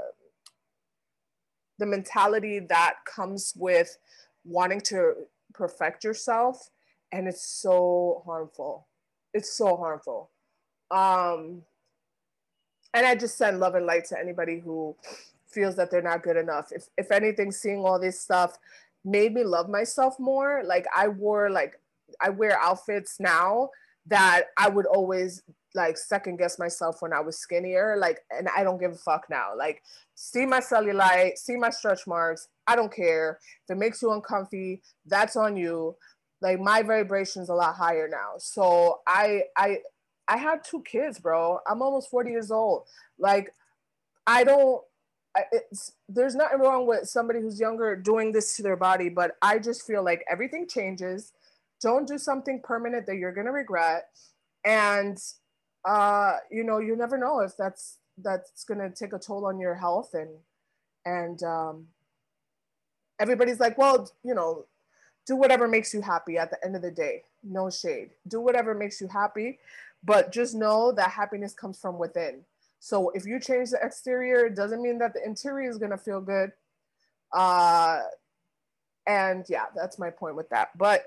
the mentality that comes with wanting to perfect yourself, and it's so harmful. It's so harmful. Um, and I just send love and light to anybody who feels that they're not good enough. If anything, seeing all this stuff made me love myself more. Like I wear outfits now that I would always like second guess myself when I was skinnier. Like, and I don't give a fuck now. Like, see my cellulite, see my stretch marks. I don't care. If it makes you uncomfy, that's on you. Like my vibration's a lot higher now. So I had 2 kids, bro. I'm almost 40 years old. Like, I don't, there's nothing wrong with somebody who's younger doing this to their body, but I just feel like everything changes. Don't do something permanent that you're going to regret. And, you never know if that's going to take a toll on your health. And everybody's like, well, do whatever makes you happy at the end of the day. No shade. Do whatever makes you happy, but just know that happiness comes from within. So if you change the exterior, it doesn't mean that the interior is going to feel good. Uh, and yeah, that's my point with that. But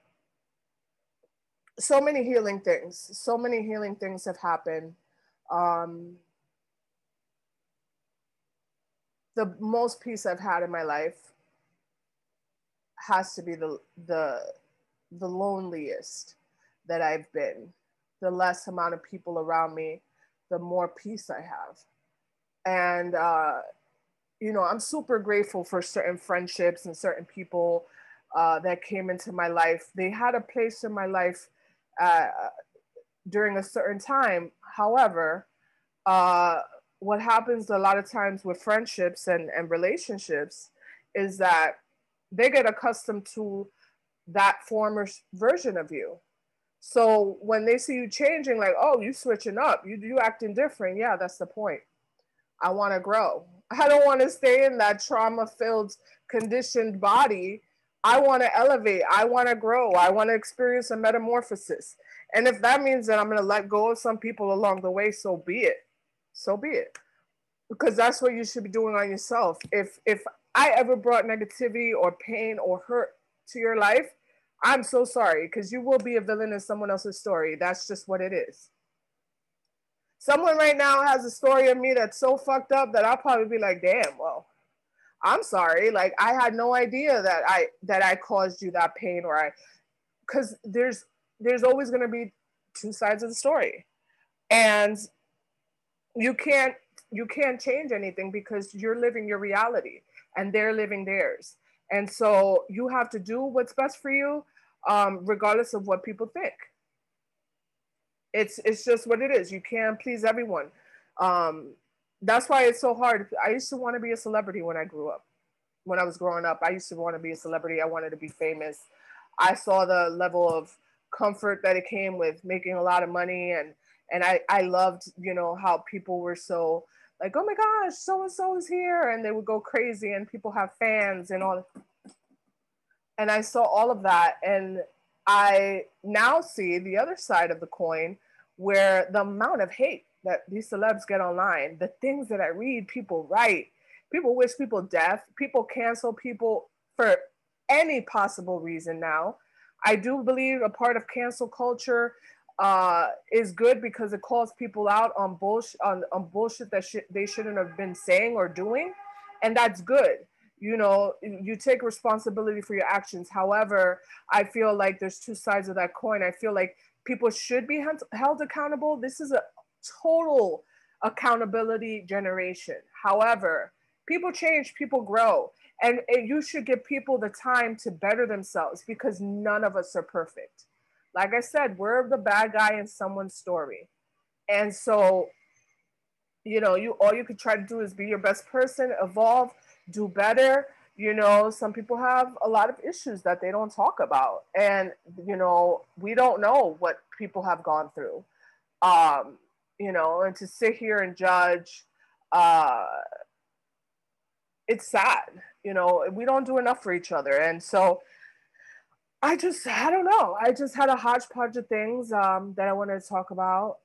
so many healing things have happened. Um, the most peace I've had in my life has to be the loneliest that I've been. The less amount of people around me, the more peace I have. And I'm super grateful for certain friendships and certain people that came into my life. They had a place in my life uh, during a certain time. However, uh, what happens a lot of times with friendships and relationships is that they get accustomed to that former version of you. So when they see you changing, like, oh, you switching up, you acting different. Yeah, that's the point. I want to grow. I don't want to stay in that trauma filled, conditioned body. I want to elevate. I want to grow. I want to experience a metamorphosis. And if that means that I'm going to let go of some people along the way, so be it. So be it. Because that's what you should be doing on yourself. If I ever brought negativity or pain or hurt to your life, I'm so sorry, because you will be a villain in someone else's story. That's just what it is. Someone right now has a story of me that's so fucked up that I'll probably be like, damn, well, I'm sorry. Like, I had no idea that I caused you that pain, or because there's always going to be two sides of the story. And you can't you can't change anything because you're living your reality and they're living theirs. And so you have to do what's best for you, regardless of what people think. It's just what it is. You can't please everyone. Um, that's why it's so hard. I used to want to be a celebrity when I grew up. When I was growing up, I used to want to be a celebrity. I wanted to be famous. I saw the level of comfort that it came with making a lot of money, and I loved, how people were so like, oh my gosh, so and so is here, and they would go crazy, and people have fans and all. And I saw all of that, and I now see the other side of the coin, where the amount of hate that these celebs get online, the things that I read people write, people wish people death, people cancel people for any possible reason now. I do believe a part of cancel culture is good because it calls people out on bullshit that they shouldn't have been saying or doing, and that's good. You take responsibility for your actions. However, I feel like there's two sides of that coin. I feel like people should be held accountable. This is a total accountability generation. However, people change, people grow, and you should give people the time to better themselves, because none of us are perfect. Like I said, we're the bad guy in someone's story. And so, you all you could try to do is be your best person, evolve, do better. Some people have a lot of issues that they don't talk about, and we don't know what people have gone through. um and to sit here and judge, uh it's sad. We don't do enough for each other. And so I don't know. I just had a hodgepodge of things that I wanted to talk about.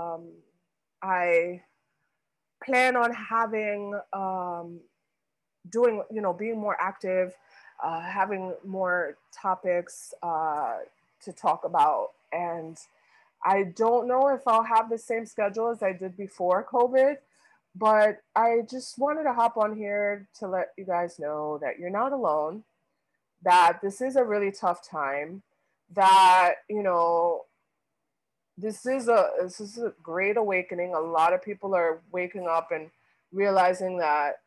I plan on having, doing, being more active, having more topics to talk about. And I don't know if I'll have the same schedule as I did before COVID, but I just wanted to hop on here to let you guys know that you're not alone, that this is a really tough time, that, this is a great awakening. A lot of people are waking up and realizing that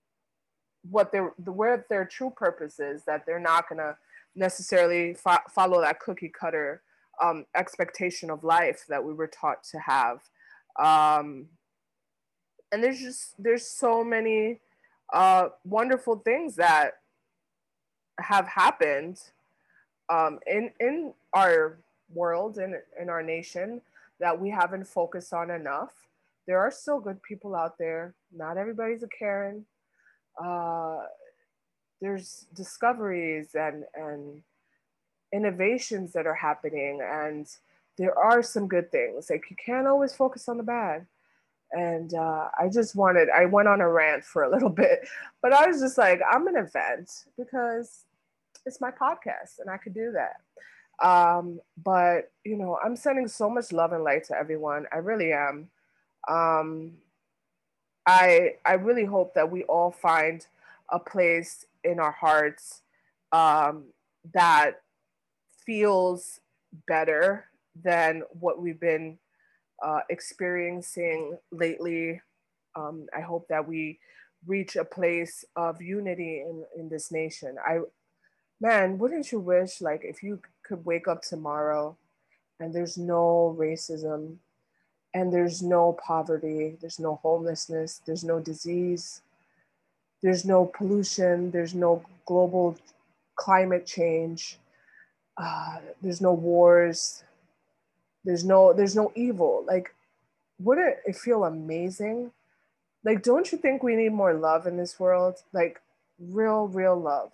where their true purpose is, that they're not going to necessarily follow that cookie cutter expectation of life that we were taught to have. Um, and there's so many wonderful things that have happened in our world, in our nation, that we haven't focused on enough. There are still good people out there. Not everybody's a Karen. Uh, there's discoveries and innovations that are happening, and there are some good things. Like, you can't always focus on the bad. And I went on a rant for a little bit, but I was just like, I'm gonna vent because it's my podcast and I could do that. But I'm sending so much love and light to everyone. I really am. Um, I really hope that we all find a place in our hearts um, that feels better than what we've been experiencing lately. I hope that we reach a place of unity in this nation. Man, wouldn't you wish, like, if you could wake up tomorrow and there's no racism and there's no poverty, there's no homelessness, there's no disease, there's no pollution, there's no global climate change, there's no wars, there's no evil. Like, wouldn't it feel amazing? Like, don't you think we need more love in this world? Like, real love.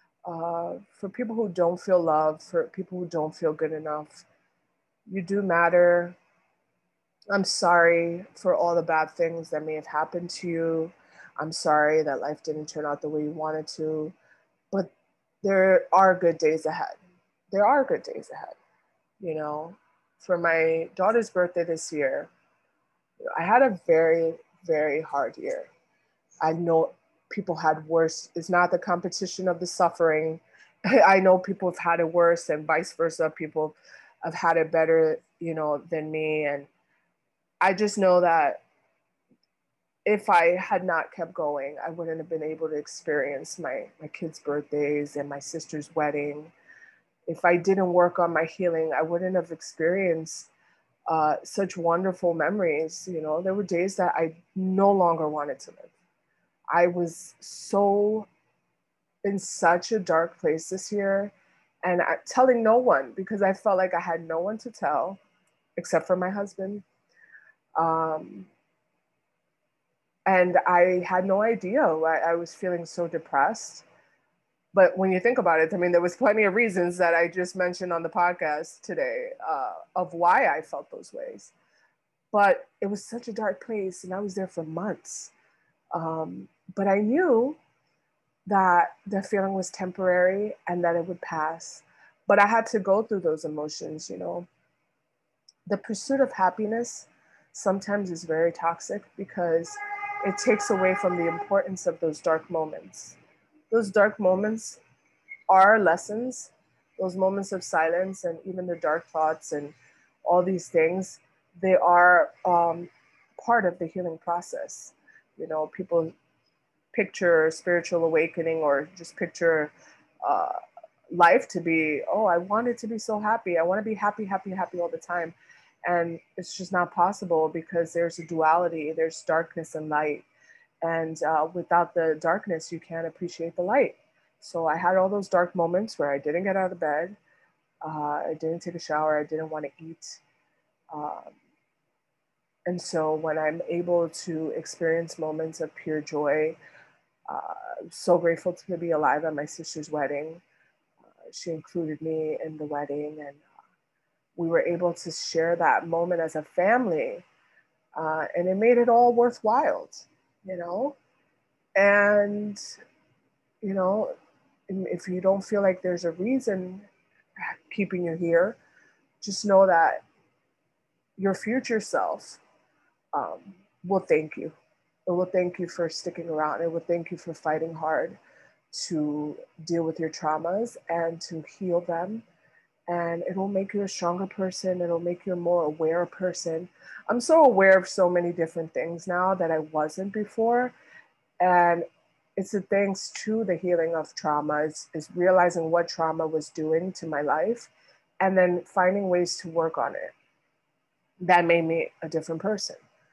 For people who don't feel love, for people who don't feel good enough, you do matter. I'm sorry for all the bad things that may have happened to you. I'm sorry that life didn't turn out the way you wanted to, but there are good days ahead. There are good days ahead. You know, for my daughter's birthday this year, I had a very, very hard year. I know people had worse. It's not the competition of the suffering. I know people have had it worse, and vice versa. People have had it better, than me. And I just know that if I had not kept going, I wouldn't have been able to experience my kids' birthdays and my sister's wedding. If I didn't work on my healing, I wouldn't have experienced such wonderful memories. There were days that I no longer wanted to live. I was so in such a dark place this year, and telling no one, because I felt like I had no one to tell except for my husband. Um, and I had no idea why I was feeling so depressed. But when you think about it, I mean, there was plenty of reasons that I just mentioned on the podcast today of why I felt those ways. But it was such a dark place, and I was there for months. But I knew that the feeling was temporary and that it would pass. But I had to go through those emotions. The pursuit of happiness sometimes is very toxic because it takes away from the importance of those dark moments. Those dark moments are lessons, those moments of silence and even the dark thoughts and all these things, they are part of the healing process. People picture spiritual awakening or just picture uh, life to be, oh, I want it to be so happy. I want to be happy, happy, happy all the time. And it's just not possible because there's a duality, there's darkness and light. And without the darkness, you can't appreciate the light. So I had all those dark moments where I didn't get out of bed. I didn't take a shower. I didn't want to eat. Um, and so when I'm able to experience moments of pure joy, I'm so grateful to be alive at my sister's wedding. she included me in the wedding, and we were able to share that moment as a family, and it made it all worthwhile, you know. And you know, if you don't feel like there's a reason keeping you here, just know that your future self will thank you. It will thank you for sticking around. It will thank you for fighting hard to deal with your traumas and to heal them. And it'll make you a stronger person. It'll make you a more aware person. I'm so aware of so many different things now that I wasn't before. And it's the thanks to the healing of trauma, is realizing what trauma was doing to my life and then finding ways to work on it. That made me a different person.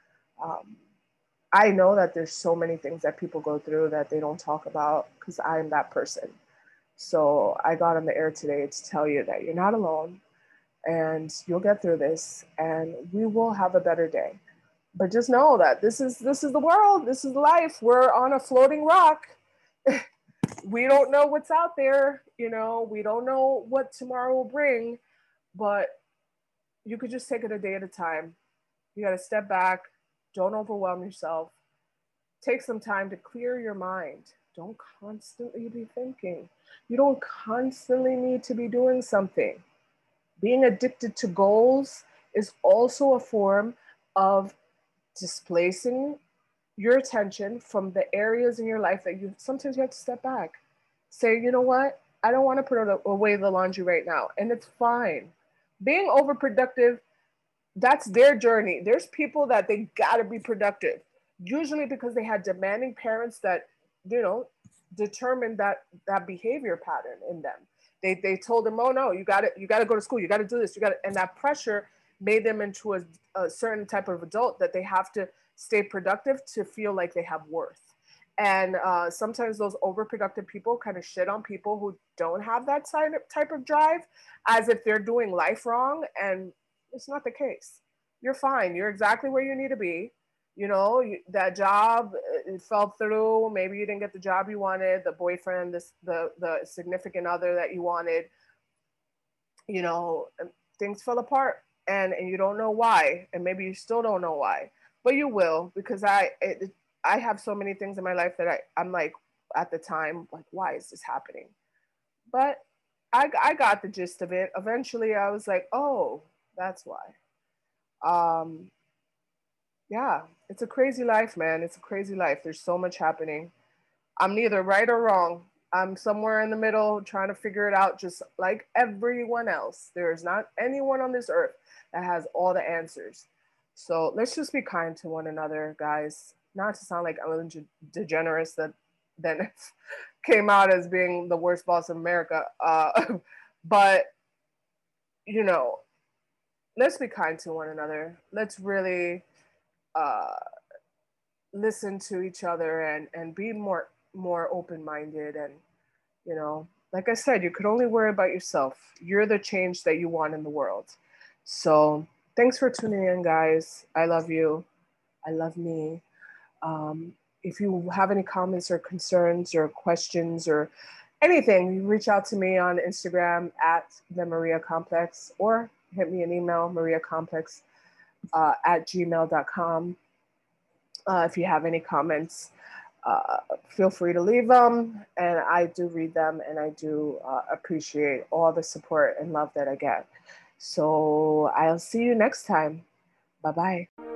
I know that there's so many things that people go through that they don't talk about because I'm that person. So I got on the air today to tell you that you're not alone and you'll get through this and we will have a better day. But just know that this is the world, this is life. We're on a floating rock. We don't know what's out there, you know, we don't know what tomorrow will bring, but you could just take it a day at a time. You got to step back, don't overwhelm yourself. Take some time to clear your mind. Don't constantly be thinking. You don't constantly need to be doing something. Being addicted to goals is also a form of displacing your attention from the areas in your life that sometimes you have to step back. Say, you know what? I don't want to put away the laundry right now. And it's fine. Being overproductive, that's their journey. There's people that they got to be productive, usually because they had demanding parents that, you know, determined that behavior pattern in them. They told them, oh no, you got to go to school, you got to do this, and that pressure made them into a certain type of adult that they have to stay productive to feel like they have worth. And sometimes those overproductive people kind of shit on people who don't have that type of drive, as if they're doing life wrong. And it's not the case. You're fine. You're exactly where you need to be. You know, that job, it fell through. Maybe you didn't get the job you wanted, the boyfriend, the significant other that you wanted. You know, things fell apart, and you don't know why, and maybe you still don't know why, but you will, because I have so many things in my life that I'm like, at the time, like, why is this happening? But I got the gist of it. Eventually, I was like, oh, that's why. Yeah, it's a crazy life, man. It's a crazy life. There's so much happening. I'm neither right or wrong. I'm somewhere in the middle trying to figure it out, just like everyone else. There is not anyone on this earth that has all the answers. So let's just be kind to one another, guys. Not to sound like Ellen DeGeneres that then came out as being the worst boss in America. But, you know, let's be kind to one another. Let's really listen to each other and be more open-minded. And, you know, like I said, you could only worry about yourself. You're the change that you want in the world. So thanks for tuning in, guys. I love you. I love me. If you have any comments or concerns or questions or anything, you reach out to me on Instagram at the Maria Complex, or hit me an email, mariacomplex at gmail.com. If you have any comments, feel free to leave them. And I do read them, and I do appreciate all the support and love that I get. So I'll see you next time. Bye-bye.